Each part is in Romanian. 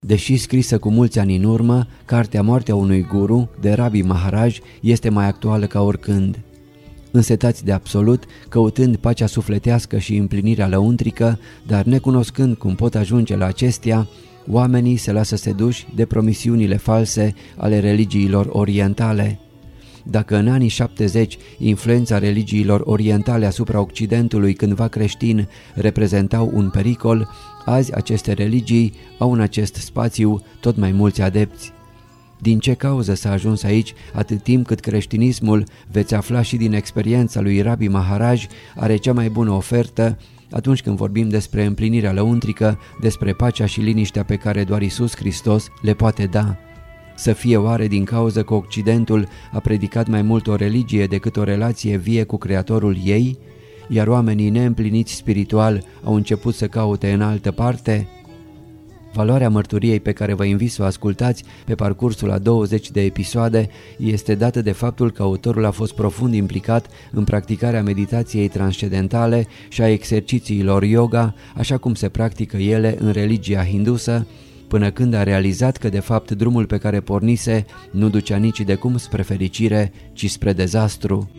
Deși scrisă cu mulți ani în urmă, cartea Moartea unui guru de Rabi Maharaj este mai actuală ca oricând. Însetați de absolut, căutând pacea sufletească și împlinirea lăuntrică, dar necunoscând cum pot ajunge la acestea, oamenii se lasă seduși de promisiunile false ale religiilor orientale. Dacă în anii 70 influența religiilor orientale asupra Occidentului cândva creștin reprezentau un pericol, azi aceste religii au în acest spațiu tot mai mulți adepți. Din ce cauză s-a ajuns aici, atât timp cât creștinismul, veți afla și din experiența lui Rabi Maharaj, are cea mai bună ofertă atunci când vorbim despre împlinirea lăuntrică, despre pacea și liniștea pe care doar Iisus Hristos le poate da. Să fie oare din cauză că Occidentul a predicat mai mult o religie decât o relație vie cu Creatorul ei, iar oamenii neîmpliniți spiritual au început să caute în altă parte? Valoarea mărturiei pe care vă invit să o ascultați pe parcursul a 20 de episoade este dată de faptul că autorul a fost profund implicat în practicarea meditației transcendentale și a exercițiilor yoga, așa cum se practică ele în religia hindusă, până când a realizat că de fapt drumul pe care pornise nu ducea nici de cum spre fericire, ci spre dezastru.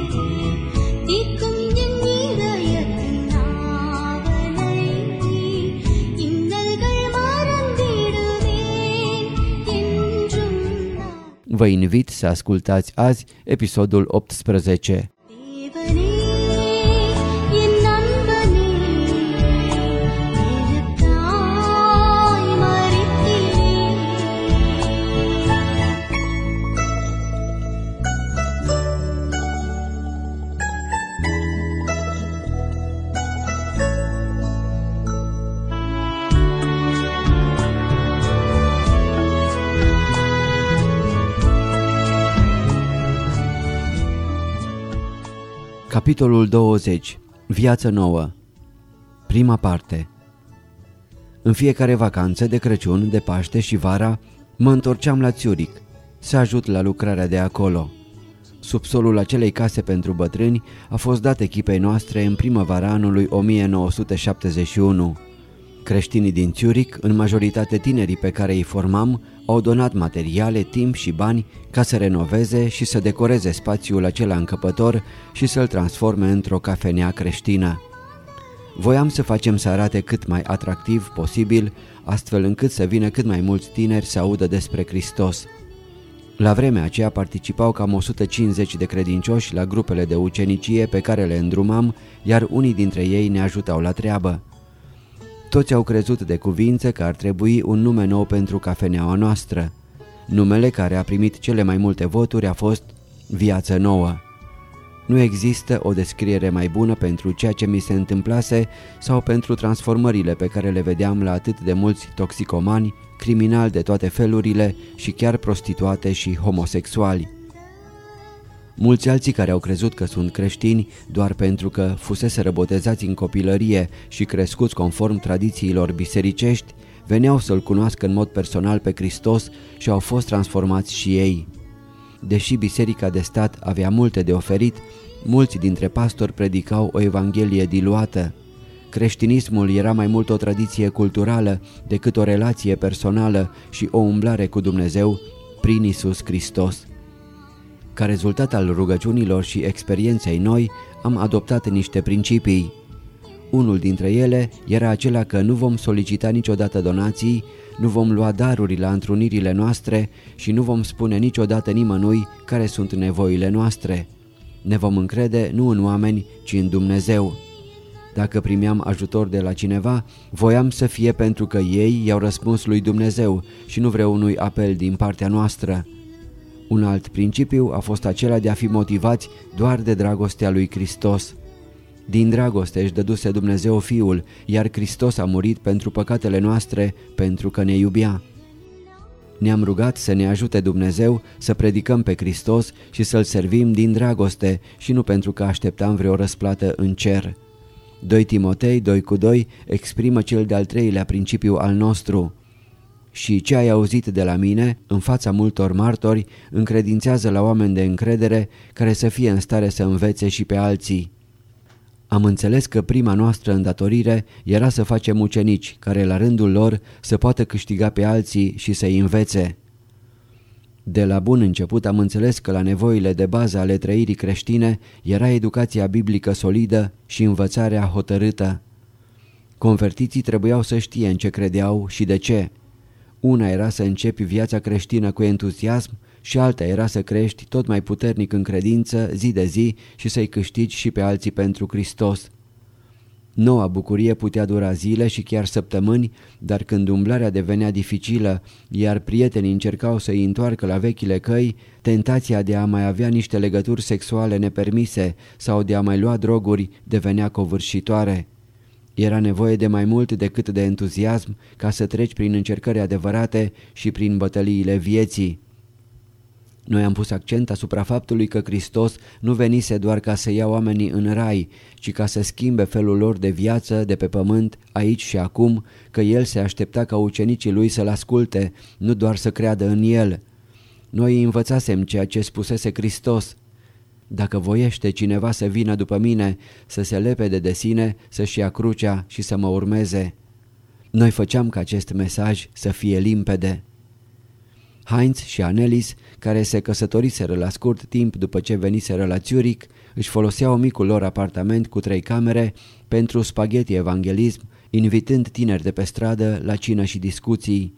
Vă invit să ascultați azi episodul 18. Capitolul 20. Viață nouă. Prima parte. În fiecare vacanță de Crăciun, de Paște și vara, mă întorceam la Zurich să ajut la lucrarea de acolo. Subsolul acelei case pentru bătrâni a fost dat echipei noastre în primăvara anului 1971. Creștinii din Zurich, în majoritate tinerii pe care îi formam, au donat materiale, timp și bani ca să renoveze și să decoreze spațiul acela încăpător și să-l transforme într-o cafenea creștină. Voiam să facem să arate cât mai atractiv posibil, astfel încât să vină cât mai mulți tineri să audă despre Hristos. La vremea aceea participau cam 150 de credincioși la grupele de ucenicie pe care le îndrumam, iar unii dintre ei ne ajutau la treabă. Toți au crezut de cuvință că ar trebui un nume nou pentru cafeneaua noastră. Numele care a primit cele mai multe voturi a fost Viață Nouă. Nu există o descriere mai bună pentru ceea ce mi se întâmplase sau pentru transformările pe care le vedeam la atât de mulți toxicomani, criminali de toate felurile și chiar prostituate și homosexuali. Mulți alții care au crezut că sunt creștini doar pentru că fuseseră botezați în copilărie și crescuți conform tradițiilor bisericești, veneau să-L cunoască în mod personal pe Hristos și au fost transformați și ei. Deși biserica de stat avea multe de oferit, mulți dintre pastori predicau o evanghelie diluată. Creștinismul era mai mult o tradiție culturală decât o relație personală și o umblare cu Dumnezeu prin Iisus Hristos. Ca rezultat al rugăciunilor și experienței noi, am adoptat niște principii. Unul dintre ele era acela că nu vom solicita niciodată donații, nu vom lua daruri la întrunirile noastre și nu vom spune niciodată nimănui care sunt nevoile noastre. Ne vom încrede nu în oameni, ci în Dumnezeu. Dacă primeam ajutor de la cineva, voiam să fie pentru că ei i-au răspuns lui Dumnezeu și nu vreunui apel din partea noastră. Un alt principiu a fost acela de a fi motivați doar de dragostea lui Hristos. Din dragoste își dăduse Dumnezeu Fiul, iar Hristos a murit pentru păcatele noastre, pentru că ne iubea. Ne-am rugat să ne ajute Dumnezeu să predicăm pe Hristos și să-L servim din dragoste și nu pentru că așteptam vreo răsplată în cer. 2 Timotei 2:2 exprimă cel de-al treilea principiu al nostru. Și ce ai auzit de la mine, în fața multor martori, încredințează la oameni de încredere care să fie în stare să învețe și pe alții. Am înțeles că prima noastră îndatorire era să facem ucenici care la rândul lor să poată câștiga pe alții și să-i învețe. De la bun început am înțeles că la nevoile de bază ale trăirii creștine era educația biblică solidă și învățarea hotărâtă. Convertiții trebuiau să știe în ce credeau și de ce. Una era să începi viața creștină cu entuziasm și alta era să crești tot mai puternic în credință zi de zi și să-i câștigi și pe alții pentru Hristos. Noua bucurie putea dura zile și chiar săptămâni, dar când umblarea devenea dificilă, iar prietenii încercau să-i întoarcă la vechile căi, tentația de a mai avea niște legături sexuale nepermise sau de a mai lua droguri devenea covârșitoare. Era nevoie de mai mult decât de entuziasm ca să treci prin încercări adevărate și prin bătăliile vieții. Noi am pus accent asupra faptului că Hristos nu venise doar ca să ia oamenii în rai, ci ca să schimbe felul lor de viață de pe pământ, aici și acum, că El se aștepta ca ucenicii Lui să-L asculte, nu doar să creadă în El. Noi îi învățasem ceea ce spusese Hristos. Dacă voiește cineva să vină după mine, să se lepede de sine, să-și ia crucea și să mă urmeze. Noi făceam ca acest mesaj să fie limpede. Heinz și Annelies, care se căsătoriseră la scurt timp după ce veniseră la Zurich, își foloseau micul lor apartament cu 3 camere pentru spaghetti evanghelism, invitând tineri de pe stradă la cină și discuții.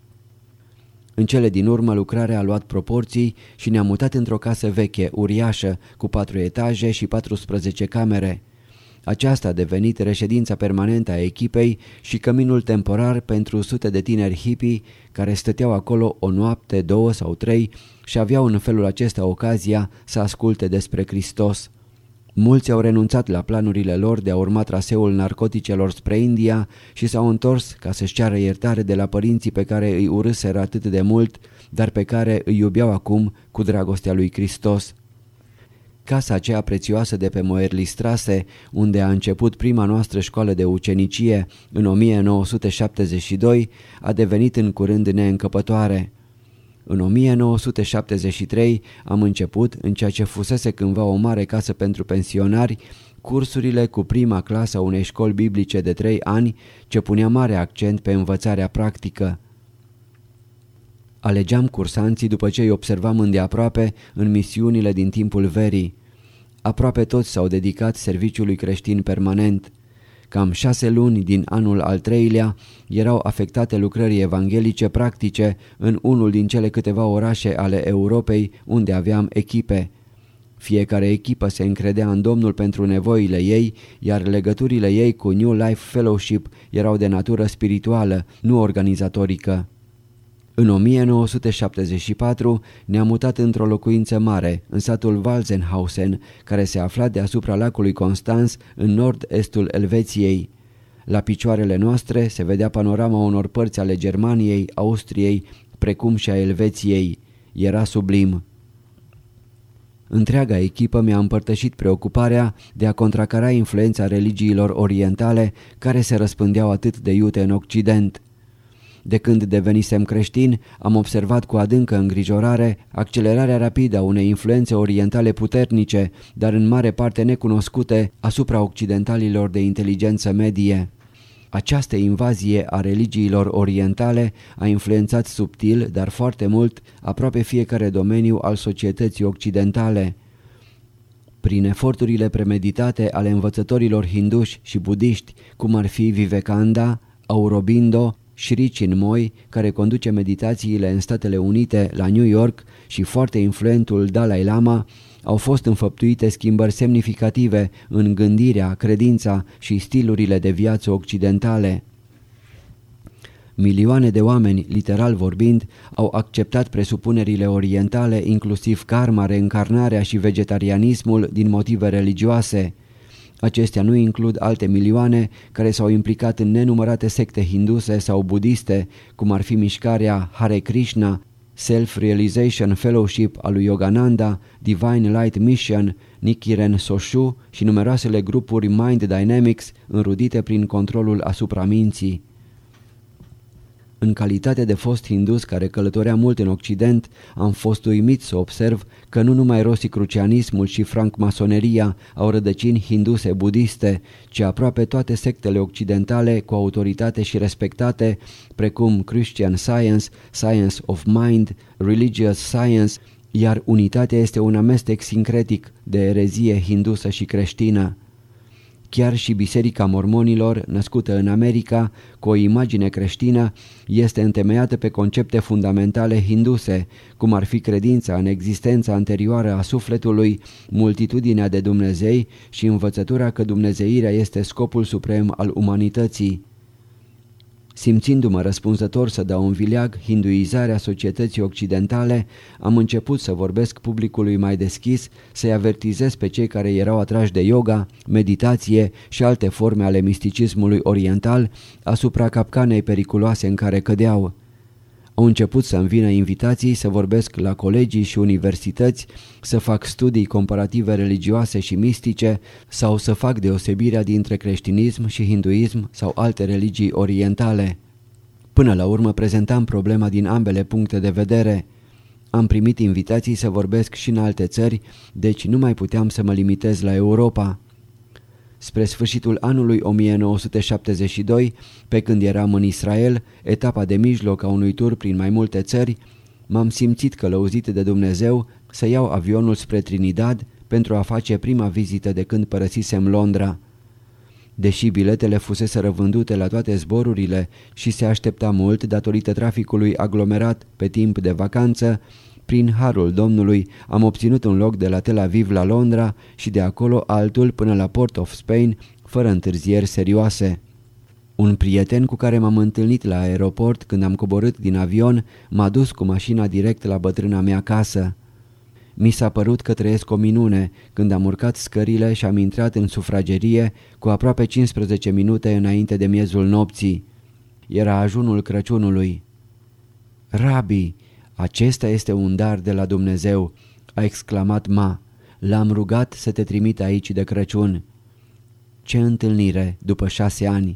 În cele din urmă lucrarea a luat proporții și ne-am mutat într-o casă veche, uriașă, cu 4 etaje și 14 camere. Aceasta a devenit reședința permanentă a echipei și căminul temporar pentru sute de tineri hippie care stăteau acolo o noapte, 2 sau 3 și aveau în felul acesta ocazia să asculte despre Hristos. Mulți au renunțat la planurile lor de a urma traseul narcoticelor spre India și s-au întors ca să-și ceară iertare de la părinții pe care îi urâseră atât de mult, dar pe care îi iubeau acum cu dragostea lui Hristos. Casa aceea prețioasă de pe Moerlistrasse, unde a început prima noastră școală de ucenicie în 1972, a devenit în curând neîncăpătoare. În 1973 am început, în ceea ce fusese cândva o mare casă pentru pensionari, cursurile cu prima clasă a unei școli biblice de 3 ani, ce punea mare accent pe învățarea practică. Alegeam cursanții după ce îi observam îndeaproape în misiunile din timpul verii. Aproape toți s-au dedicat serviciului creștin permanent. Cam 6 luni din anul al 3-lea erau afectate lucrării evanghelice practice în unul din cele câteva orașe ale Europei unde aveam echipe. Fiecare echipă se încredea în Domnul pentru nevoile ei, iar legăturile ei cu New Life Fellowship erau de natură spirituală, nu organizatorică. În 1974 ne-am mutat într-o locuință mare, în satul Walzenhausen, care se afla deasupra lacului Constanz, în nord-estul Elveției. La picioarele noastre se vedea panorama unor părți ale Germaniei, Austriei, precum și a Elveției. Era sublim. Întreaga echipă mi-a împărtășit preocuparea de a contracara influența religiilor orientale care se răspândeau atât de iute în Occident. De când devenisem creștini, am observat cu adâncă îngrijorare accelerarea rapidă a unei influențe orientale puternice, dar în mare parte necunoscute, asupra occidentalilor de inteligență medie. Această invazie a religiilor orientale a influențat subtil, dar foarte mult, aproape fiecare domeniu al societății occidentale. Prin eforturile premeditate ale învățătorilor hinduși și budiști, cum ar fi Vivekananda, Aurobindo, Sri Chinmoy, care conduce meditațiile în Statele Unite la New York, și foarte influentul Dalai Lama, au fost înfăptuite schimbări semnificative în gândirea, credința și stilurile de viață occidentale. Milioane de oameni, literal vorbind, au acceptat presupunerile orientale, inclusiv karma, reîncarnarea și vegetarianismul, din motive religioase. Acestea nu includ alte milioane care s-au implicat în nenumărate secte hinduse sau budiste, cum ar fi mișcarea Hare Krishna, Self-Realization Fellowship al lui Yogananda, Divine Light Mission, Nichiren Soshu și numeroasele grupuri Mind Dynamics înrudite prin controlul asupra minții. În calitate de fost hindus care călătorea mult în Occident, am fost uimit să observ că nu numai rosicrucianismul și francmasoneria au rădăcini hinduse budiste, ci aproape toate sectele occidentale cu autoritate și respectate, precum Christian Science, Science of Mind, Religious Science, iar unitatea este un amestec sincretic de erezie hindusă și creștină. Chiar și Biserica Mormonilor, născută în America, cu o imagine creștină, este întemeiată pe concepte fundamentale hinduse, cum ar fi credința în existența anterioară a sufletului, multitudinea de Dumnezei și învățătura că dumnezeirea este scopul suprem al umanității. Simțindu-mă răspunzător să dau un vileag hinduizarea societății occidentale, am început să vorbesc publicului mai deschis, să-i avertizez pe cei care erau atrași de yoga, meditație și alte forme ale misticismului oriental asupra capcanei periculoase în care cădeau. Au început să-mi vină invitații să vorbesc la colegii și universități, să fac studii comparative religioase și mistice sau să fac deosebirea dintre creștinism și hinduism sau alte religii orientale. Până la urmă prezentam problema din ambele puncte de vedere. Am primit invitații să vorbesc și în alte țări, deci nu mai puteam să mă limitez la Europa. Spre sfârșitul anului 1972, pe când eram în Israel, etapa de mijloc a unui tur prin mai multe țări, m-am simțit călăuzit de Dumnezeu să iau avionul spre Trinidad pentru a face prima vizită de când părăsisem Londra. Deși biletele fuseseră vândute la toate zborurile și se aștepta mult datorită traficului aglomerat pe timp de vacanță, prin harul Domnului am obținut un loc de la Tel Aviv la Londra și de acolo altul până la Port of Spain, fără întârzieri serioase. Un prieten cu care m-am întâlnit la aeroport când am coborât din avion m-a dus cu mașina direct la bătrâna mea casă. Mi s-a părut că trăiesc o minune când am urcat scările și am intrat în sufragerie cu aproape 15 minute înainte de miezul nopții. Era ajunul Crăciunului. "Rabi, acesta este un dar de la Dumnezeu," a exclamat Ma. "L-am rugat să te trimit aici de Crăciun." Ce întâlnire după 6 ani!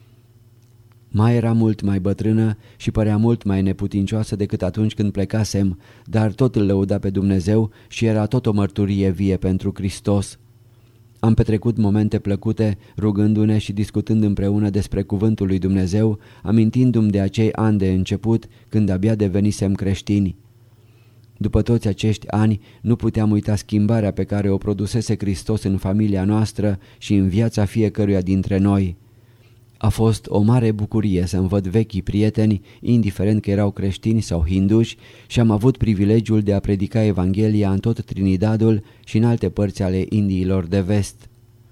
Ma era mult mai bătrână și părea mult mai neputincioasă decât atunci când plecasem, dar tot îl lăuda pe Dumnezeu și era tot o mărturie vie pentru Hristos. Am petrecut momente plăcute rugându-ne și discutând împreună despre cuvântul lui Dumnezeu, amintindu-mi de acei ani de început când abia devenisem creștini. După toți acești ani nu puteam uita schimbarea pe care o produsese Hristos în familia noastră și în viața fiecăruia dintre noi. A fost o mare bucurie să-mi văd vechii prieteni, indiferent că erau creștini sau hinduși, și am avut privilegiul de a predica Evanghelia în tot Trinidadul și în alte părți ale Indiilor de vest.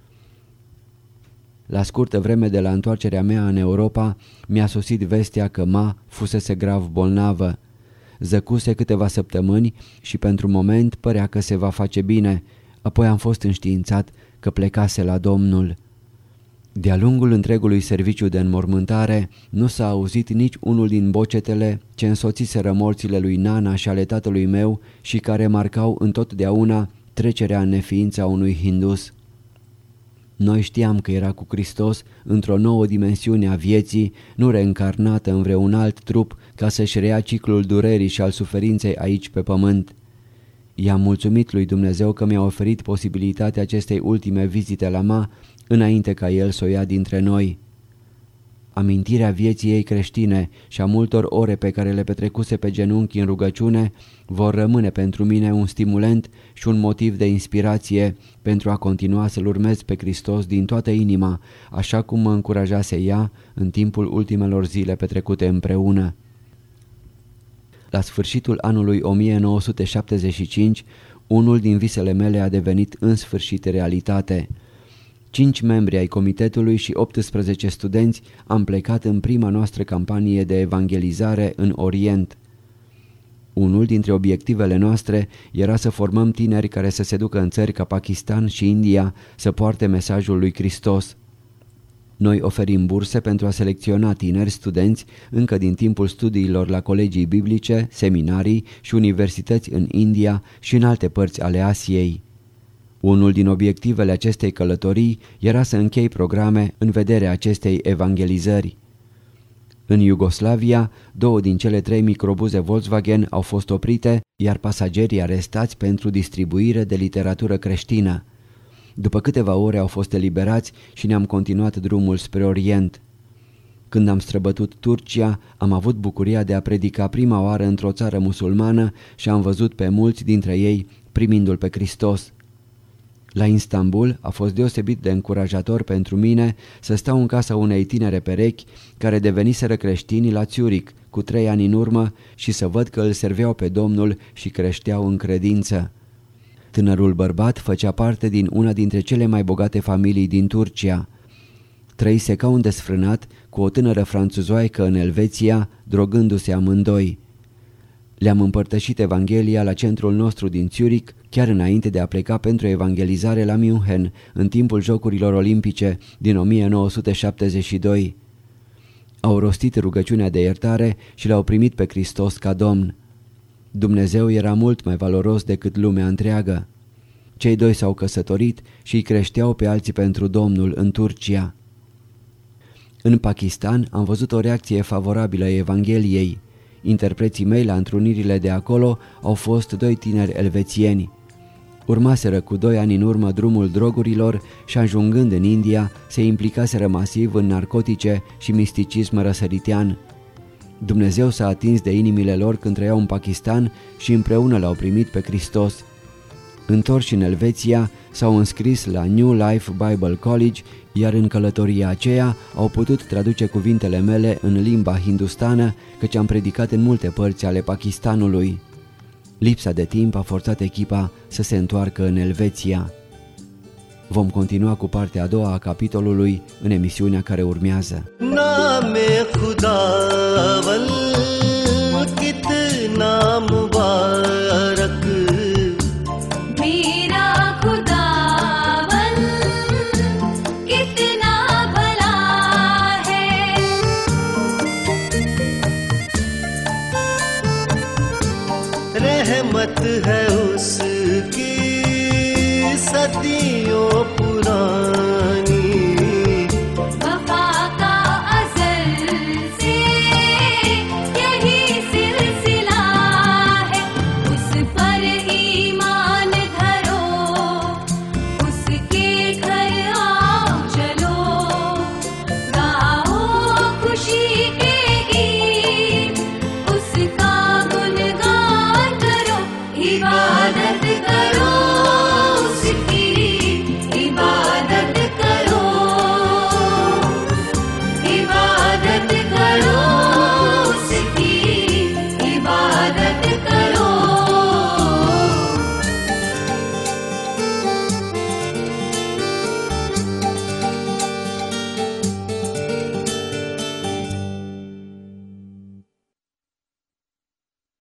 La scurtă vreme de la întoarcerea mea în Europa, mi-a sosit vestea că Ma fusese grav bolnavă. Zăcuse câteva săptămâni și pentru moment părea că se va face bine, apoi am fost înștiințat că plecase la Domnul. De-a lungul întregului serviciu de înmormântare nu s-a auzit nici unul din bocetele ce însoțiseră morțile lui Nana și ale tatălui meu și care marcau întotdeauna trecerea în neființa unui hindus. Noi știam că era cu Hristos într-o nouă dimensiune a vieții, nu reîncarnată în vreun alt trup ca să-și reia ciclul durerii și al suferinței aici pe pământ. I-am mulțumit lui Dumnezeu că mi-a oferit posibilitatea acestei ultime vizite la Ma, înainte ca El să o ia dintre noi. Amintirea vieții ei creștine și a multor ore pe care le petrecuse pe genunchi în rugăciune vor rămâne pentru mine un stimulent și un motiv de inspirație pentru a continua să-L urmez pe Hristos din toată inima, așa cum mă încurajase ea în timpul ultimelor zile petrecute împreună. La sfârșitul anului 1975, unul din visele mele a devenit în sfârșit realitate. 5 membri ai comitetului și 18 studenți am plecat în prima noastră campanie de evangelizare în Orient. Unul dintre obiectivele noastre era să formăm tineri care să se ducă în țări ca Pakistan și India să poarte mesajul lui Hristos. Noi oferim burse pentru a selecționa tineri studenți încă din timpul studiilor la colegii biblice, seminarii și universități în India și în alte părți ale Asiei. Unul din obiectivele acestei călătorii era să închei programe în vederea acestei evangelizări. În Iugoslavia, 2 din cele 3 microbuze Volkswagen au fost oprite, iar pasagerii arestați pentru distribuire de literatură creștină. După câteva ore au fost eliberați și ne-am continuat drumul spre Orient. Când am străbătut Turcia, am avut bucuria de a predica prima oară într-o țară musulmană și am văzut pe mulți dintre ei primindu-L pe Hristos. La Istanbul a fost deosebit de încurajator pentru mine să stau în casa unei tinere perechi care deveniseră creștini la Zurich cu 3 ani în urmă și să văd că îl serveau pe Domnul și creșteau în credință. Tânărul bărbat făcea parte din una dintre cele mai bogate familii din Turcia. Trăise ca un desfrânat cu o tânără franțuzoaică în Elveția, drogându-se amândoi. Le-am împărtășit Evanghelia la centrul nostru din Zurich, chiar înainte de a pleca pentru evangelizare la München, în timpul Jocurilor Olimpice din 1972. Au rostit rugăciunea de iertare și l-au primit pe Hristos ca Domn. Dumnezeu era mult mai valoros decât lumea întreagă. Cei 2 s-au căsătorit și îi creșteau pe alții pentru Domnul în Turcia. În Pakistan am văzut o reacție favorabilă a Evangheliei. Interpreții mei la întrunirile de acolo au fost 2 tineri elvețieni. Urmaseră cu 2 ani în urmă drumul drogurilor și ajungând în India se implicaseră masiv în narcotice și misticism răsăritean. Dumnezeu s-a atins de inimile lor când trăiau în Pakistan și împreună l-au primit pe Hristos. Întorși în Elveția, s-au înscris la New Life Bible College, iar în călătoria aceea au putut traduce cuvintele mele în limba hindustană, căci am predicat în multe părți ale Pakistanului. Lipsa de timp a forțat echipa să se întoarcă în Elveția. Vom continua cu partea a doua a capitolului în emisiunea care urmează. रहमत है उसकी सदियों पुरानी।